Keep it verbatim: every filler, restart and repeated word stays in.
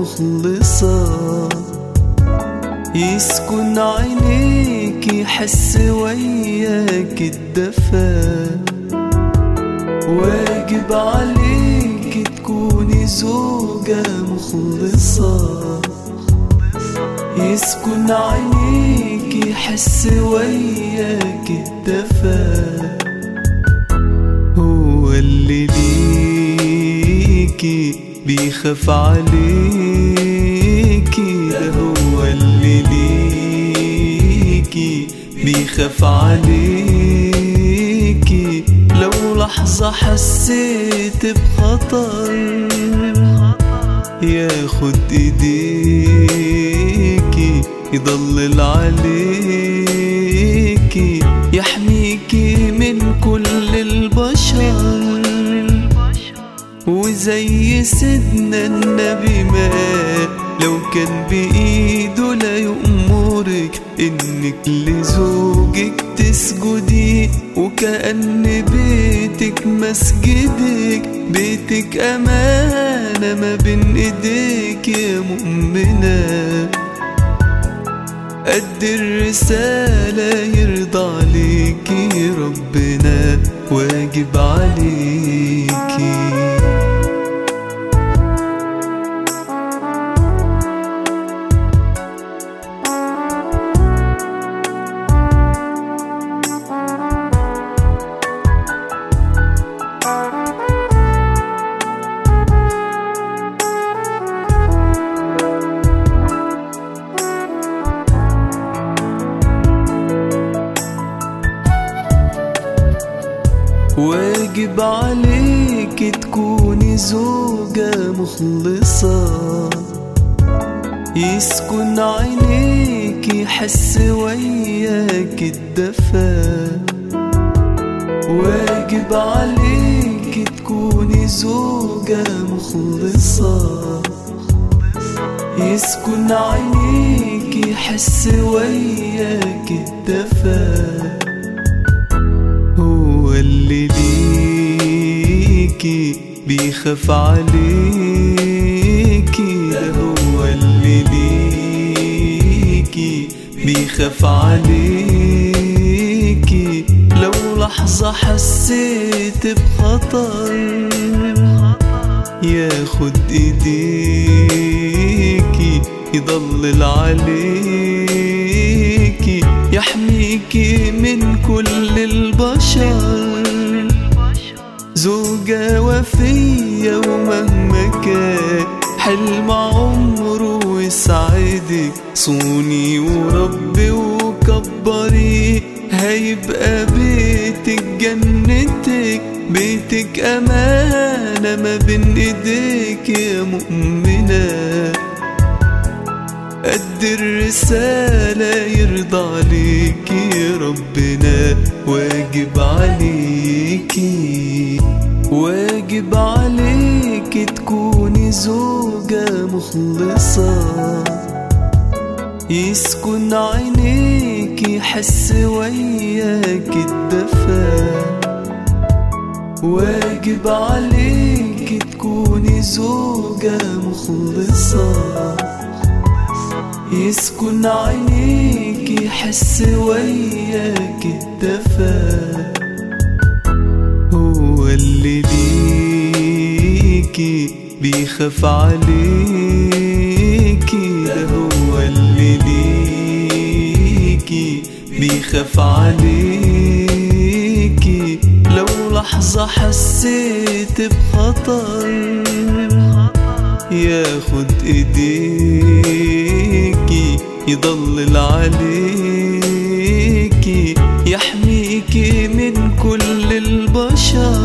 مخلصة، يسكن عينيك يحس وياك الدفا، واجب عليك تكوني زوجة مخلصة، يسكن عينيك يحس وياك الدفا، هو اللي ليكي بيخاف عليكي، ده هو اللي ليكي بيخاف عليكي، لو لحظة حسيت بخطر ياخد ايديكي يضلل عليكي، يحميكي من كل البشر، وزي سيدنا النبي مات لو كان بإيده لا يأمرك إنك لزوجك تسجدي، وكأن بيتك مسجدك، بيتك أمانة ما بين إيديك يا مؤمنة، قد الرسالة يرضى عليكي ربنا، واجب عليكي. واجب عليك تكوني زوجة مخلصة، يسكن عينيك يحس وياك الدفا، واجب عليك تكوني زوجة مخلصة، يسكن عينيك يحس وياك الدفا، هو اللي ليكي بيخاف عليكي، ده هو اللي ليكي بيخاف عليكي، لو لحظة حسيت بخطر ياخد ايديكي يضلل عليكي، يحميكي من كل البشر، زوجة وفية ومهما كان حلم عمره يسعدك، صوني وربي وكبري، هيبقى بيتك جنتك، بيتك أمانة ما بين إيديك يا مؤمنة، قد الرسالة يرضى عليكي ربنا، واجب عليكي، واجب عليك تكوني زوجة مخلصة، يسكن عينيك يحس وياك الدفا، واجب عليك تكوني زوجة مخلصة، يسكن عينيك يحس وياك الدفا، هو اللي ليكي بيخاف عليكي، ده هو اللي ليكي بيخاف عليكي، لو لحظة حسيت بخطر ياخد ايديكي يضلل عليكي، يحميكي من كل البشر،